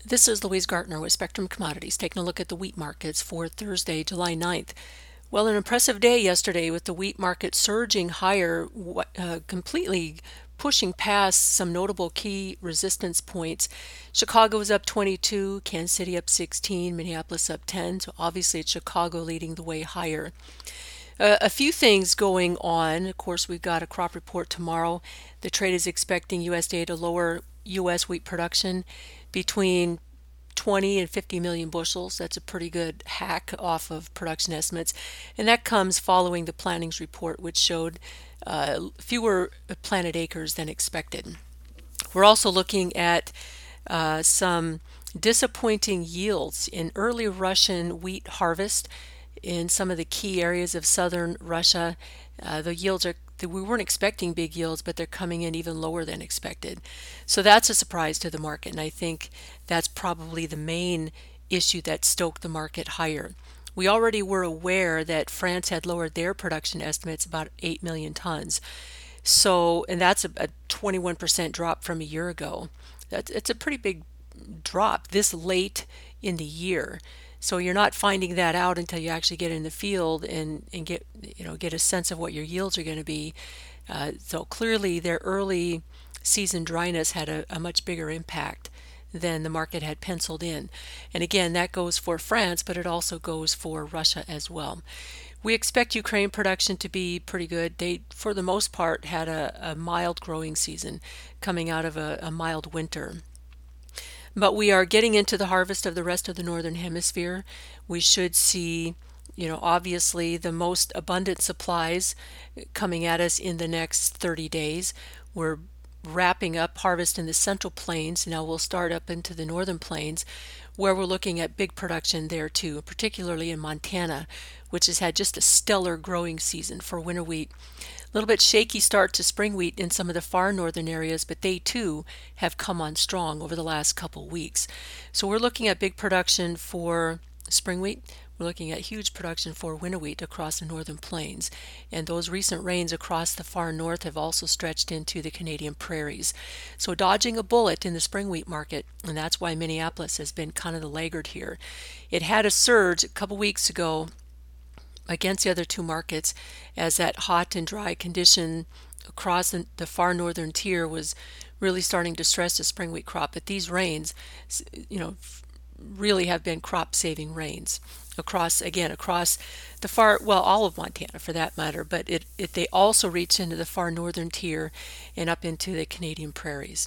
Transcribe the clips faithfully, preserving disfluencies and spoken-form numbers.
This is Louise Gartner with Spectrum Commodities, taking a look at the wheat markets for Thursday, July ninth. Well, an impressive day yesterday with the wheat market surging higher, uh, completely pushing past some notable key resistance points. Chicago was up twenty-two, Kansas City up sixteen, Minneapolis up ten. So obviously it's Chicago leading the way higher. Uh, a few things going on. Of course, we've got a crop report tomorrow. The trade is expecting U S D A to lower U S wheat production between twenty and fifty million bushels. That's a pretty good hack off of production estimates. And that comes following the plantings report, which showed uh, fewer planted acres than expected. We're also looking at uh, some disappointing yields in early Russian wheat harvest in some of the key areas of southern Russia. Uh, the yields are we weren't expecting big yields, but they're coming in even lower than expected. So that's a surprise to the market, and I think that's probably the main issue that stoked the market higher. We already were aware that France had lowered their production estimates about eight million tons. So, and that's a, a twenty-one percent drop from a year ago. That's it's a pretty big drop this late in the year. So you're not finding that out until you actually get in the field and, and get you know get a sense of what your yields are going to be. Uh, so clearly their early season dryness had a, a much bigger impact than the market had penciled in. And again, that goes for France, but it also goes for Russia as well. We expect Ukraine production to be pretty good. They, for the most part, had a, a mild growing season coming out of a, a mild winter. But we are getting into the harvest of the rest of the northern hemisphere. We should see, you know, obviously the most abundant supplies coming at us in the next thirty days. We're wrapping up harvest in the central plains. Now we'll start up into the northern plains where we're looking at big production there too, particularly in Montana, which has had just a stellar growing season for winter wheat. A little bit shaky start to spring wheat in some of the far northern areas, but they too have come on strong over the last couple weeks. So we're looking at big production for spring wheat. We're looking at huge production for winter wheat across the northern plains. And those recent rains across the far north have also stretched into the Canadian prairies. So dodging a bullet in the spring wheat market, and that's why Minneapolis has been kind of the laggard here. It had a surge a couple weeks ago against the other two markets as that hot and dry condition across the, the far northern tier was really starting to stress the spring wheat crop. But these rains, you know, really have been crop saving rains across, again, across the far, well, all of Montana for that matter, but it, it they also reach into the far northern tier and up into the Canadian prairies.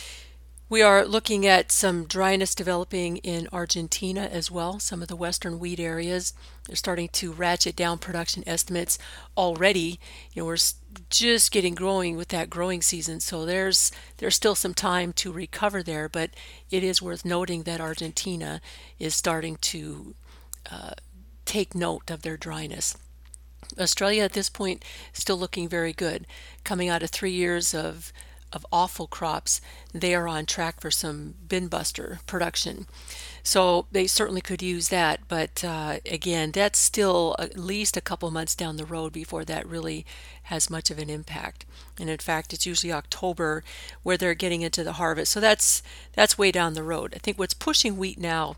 We are looking at some dryness developing in Argentina as well. Some of the western wheat areas are starting to ratchet down production estimates already. You know, we're just getting growing with that growing season, so there's there's still some time to recover there. But it is worth noting that Argentina is starting to uh, take note of their dryness. Australia at this point still looking very good, coming out of three years of of awful crops. They are on track for some bin buster production. So they certainly could use that, but uh, again, that's still at least a couple months down the road before that really has much of an impact. And in fact, it's usually October where they're getting into the harvest. So that's that's way down the road. I think what's pushing wheat now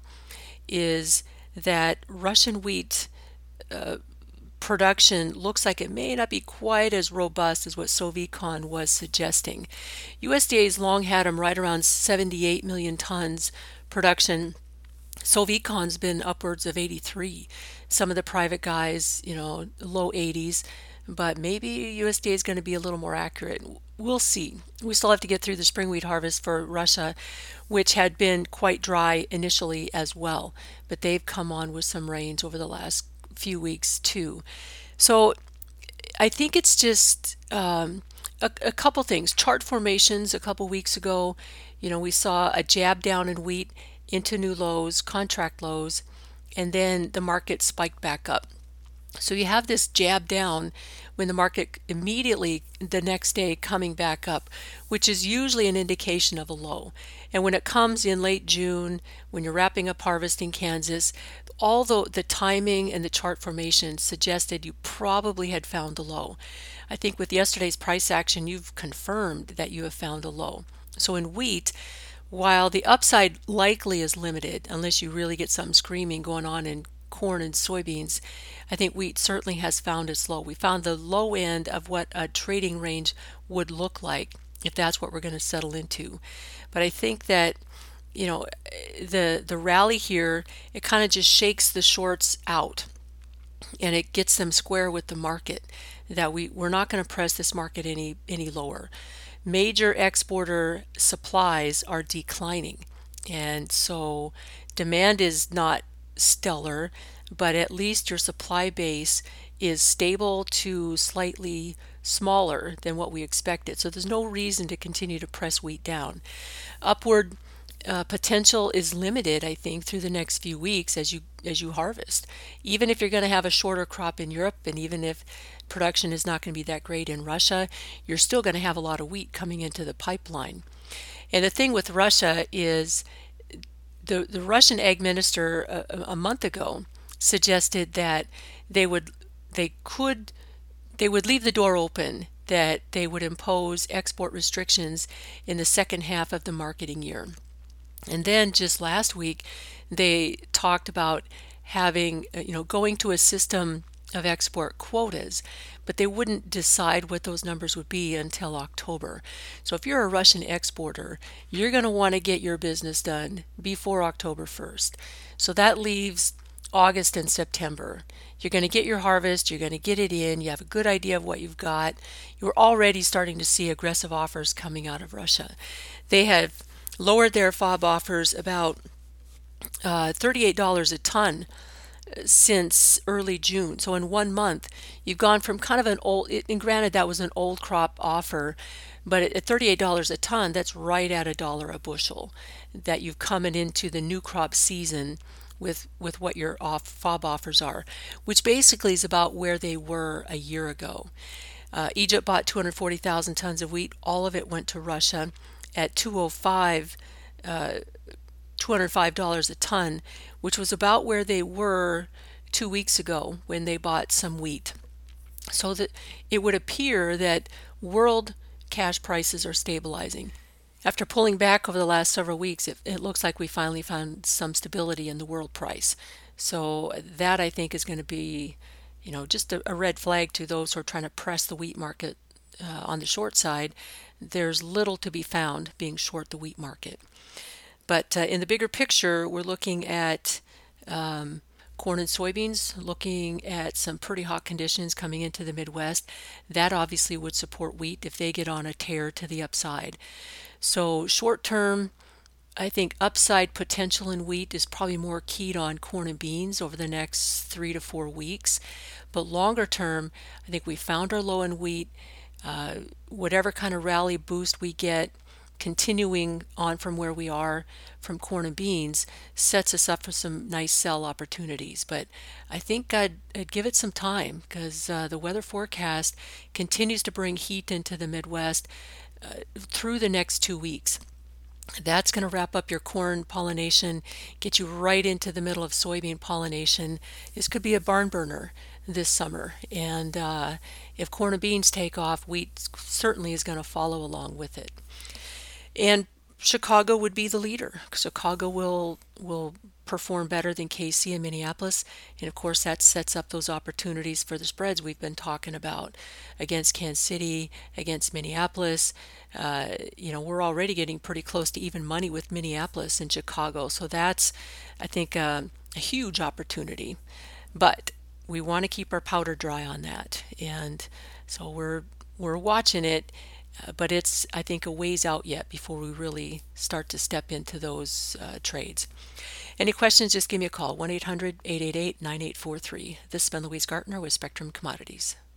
is that Russian wheat uh, production looks like it may not be quite as robust as what Sovicon was suggesting. U S D A has long had them right around seventy-eight million tons production. Sovicon's been upwards of eighty-three. Some of the private guys, you know, low eighties, but maybe U S D A is going to be a little more accurate. We'll see. We still have to get through the spring wheat harvest for Russia, which had been quite dry initially as well, but they've come on with some rains over the last few weeks too. So I think it's just um, a, a couple things. Chart formations a couple weeks ago, you know, we saw a jab down in wheat into new lows, contract lows, and then the market spiked back up. So you have this jab down when the market immediately the next day coming back up, which is usually an indication of a low. And when it comes in late June, when you're wrapping up harvest in Kansas, although the timing and the chart formation suggested you probably had found the low. I think with yesterday's price action, you've confirmed that you have found a low. So in wheat, while the upside likely is limited unless you really get something screaming going on in corn and soybeans, I think wheat certainly has found its low. We found the low end of what a trading range would look like if that's what we're going to settle into. But I think that you know the the rally here, it kind of just shakes the shorts out and it gets them square with the market, that we, we're not going to press this market any any lower. Major exporter supplies are declining, and so demand is not stellar, but at least your supply base is stable to slightly smaller than what we expected. So there's no reason to continue to press wheat down. Upward uh, potential is limited, I think, through the next few weeks as you as you harvest. Even if you're going to have a shorter crop in Europe, and even if production is not going to be that great in Russia, you're still going to have a lot of wheat coming into the pipeline. And the thing with Russia is the the Russian ag minister a, a month ago suggested that they would they could they would leave the door open, that they would impose export restrictions in the second half of the marketing year. And then just last week, they talked about having, uh, you know, going to a system of export quotas, but they wouldn't decide what those numbers would be until October. So if you're a Russian exporter, you're going to want to get your business done before October first. So that leaves August and September. You're going to get your harvest, you're going to get it in, you have a good idea of what you've got. You're already starting to see aggressive offers coming out of Russia. They have lowered their FOB offers about uh, thirty-eight dollars a ton since early June. So in one month, you've gone from kind of an old, and granted that was an old crop offer, but at thirty-eight dollars a ton, that's right at a dollar a bushel that you've coming into the new crop season with with what your off FOB offers are, which basically is about where they were a year ago. Uh, Egypt bought two hundred forty thousand tons of wheat. All of it went to Russia at two oh five, uh, two hundred five dollars a ton, which was about where they were two weeks ago when they bought some wheat. So that it would appear that world cash prices are stabilizing. After pulling back over the last several weeks, it, it looks like we finally found some stability in the world price. So that, I think, is going to be, you know, just a, a red flag to those who are trying to press the wheat market uh, on the short side. There's little to be found being short the wheat market. But uh, in the bigger picture, we're looking at um, corn and soybeans, looking at some pretty hot conditions coming into the Midwest. That obviously would support wheat if they get on a tear to the upside. So short term, I think upside potential in wheat is probably more keyed on corn and beans over the next three to four weeks. But longer term, I think we found our low in wheat. Uh, whatever kind of rally boost we get, continuing on from where we are from corn and beans, sets us up for some nice sell opportunities. But I think I'd, I'd give it some time, because uh, the weather forecast continues to bring heat into the Midwest uh, through the next two weeks. That's going to wrap up your corn pollination, get you right into the middle of soybean pollination. This could be a barn burner this summer. And uh, if corn and beans take off, wheat certainly is going to follow along with it. And Chicago would be the leader. Chicago will will perform better than K C and Minneapolis. And of course, that sets up those opportunities for the spreads we've been talking about against Kansas City, against Minneapolis. Uh, you know, we're already getting pretty close to even money with Minneapolis and Chicago. So that's, I think, uh, a huge opportunity. But we want to keep our powder dry on that. And so we're we're watching it. Uh, but it's, I think, a ways out yet before we really start to step into those uh, trades. Any questions, just give me a call, one eight hundred, eight eight eight, nine eight four three. This has been Louise Gartner with Spectrum Commodities.